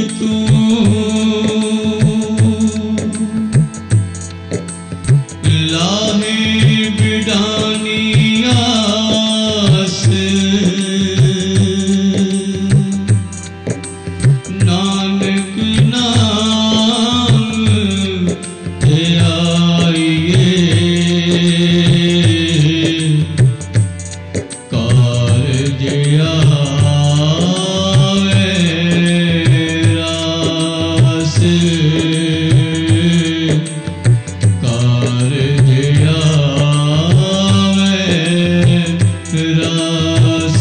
तू लाहे बिडानी आस नानक नाम ते आइए कारज आवे रास कारज आवे रास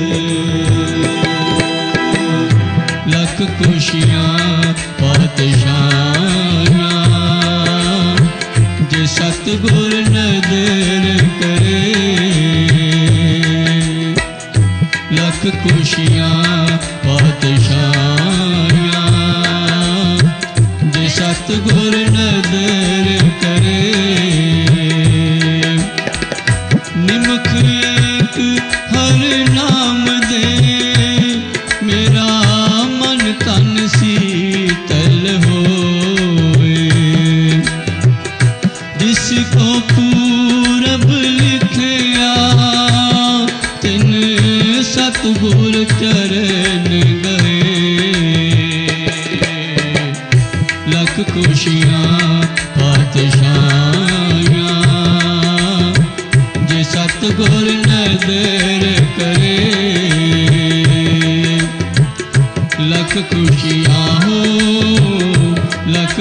लख खुशियां पातशाहियां जे सतगुर नदर करे लख खुशियां पातशाहियां जे सतगुर नदर करे निमख एक हर नाम दे मेरा मन तन शीतल होए जिसको पूरब लिखया तिन सतगुर चरण गए लख खुशियां पातशाहियां जे सतगुर नदर करे लख खुशियां हो लख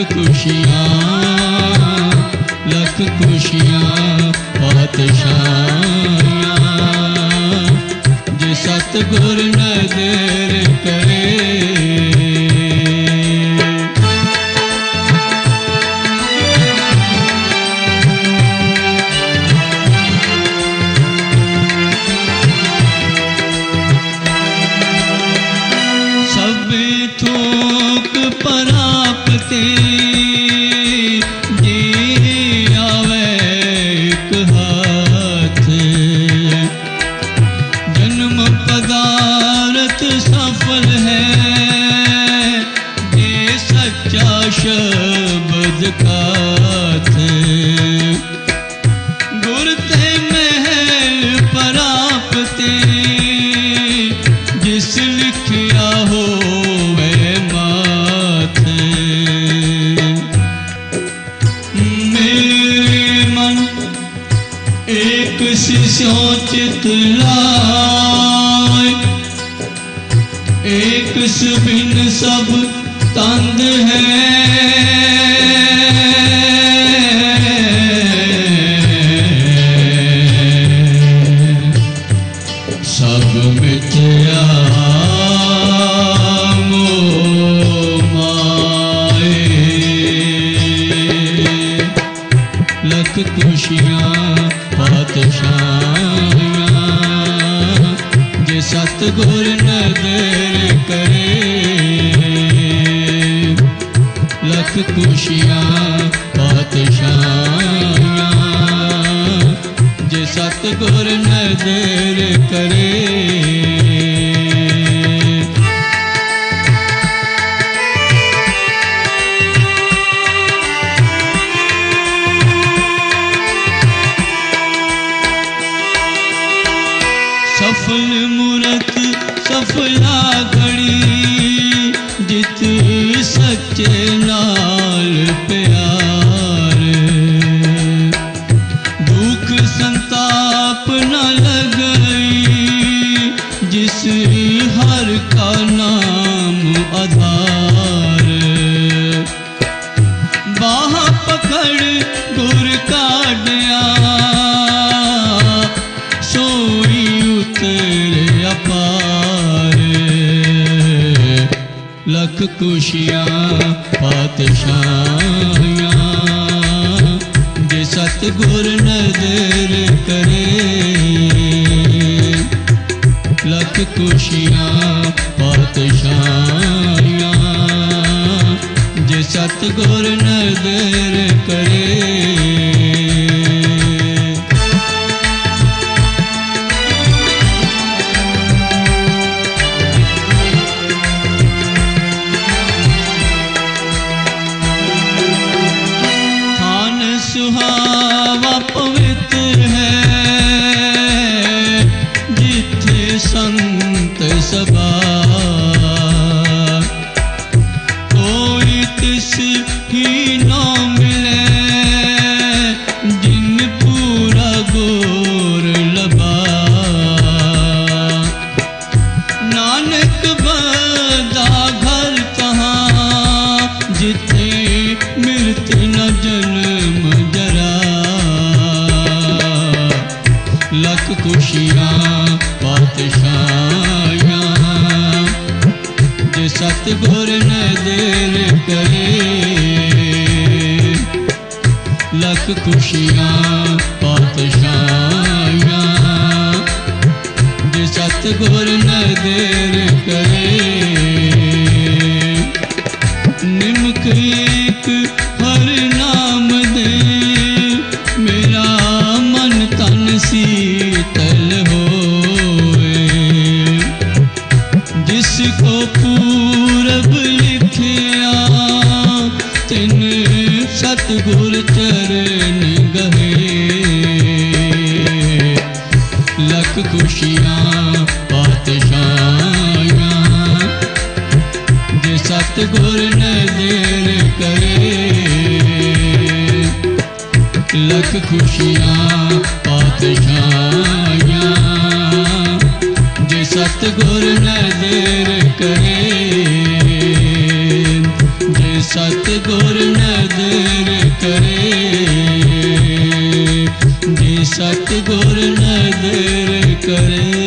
खुशियां पातशाहियां जे सतगुर नदर करे थोक परापते जे आवे एक हाथ जन्म पदारथ सफल है जे सच्चा शब्द काथ गुर ते महल परापते जिस लिखया हो शिष्यों चित लाए एक सुबिन सब तंद है सब मिथ्या मोह माए लख खुशियां पातशाहियां जे सतगुर नदर करे लख खुशियां पातशाहियां जे सतगुर नदर करे सफल मूरत सफला घड़ी जित सच्चे नाल प्यार दुख संताप न लगई जिस हर का नाम आधार बाह पकड़ गुर काढ़या सोई उतरे अपार लख खुशियां पातशाहियां जे सतगुर नदर करे लख खुशियां पातशाहियां जे सतगुर नदर करे सुहावा पवित्र है, जिथे संत सभा। कोई तिस ही न मिले, जिन पूरा गोर लबा। नानक बदा घर कहाँ, जिथे मिलती न जन्म जरा। लख खुशियाँ पातशाहियाँ, जे सतगुर न देर करे। लख खुशियाँ पातशाहियाँ, जे सतगुर न देर करे। निमक एक हर नाम दे, मेरा मन तन शीतल होए। जिसको पूरब लिखिया, तिन सतगुर चरण गहे। लख खुशियाँ पातशाहियाँ, जे सतगुर न देर करे। लख खुशियाँ पातशाहियाँ, जे सतगुर न देर करे। जे सतगुर न देर करे। जे सतगुर न देर करे।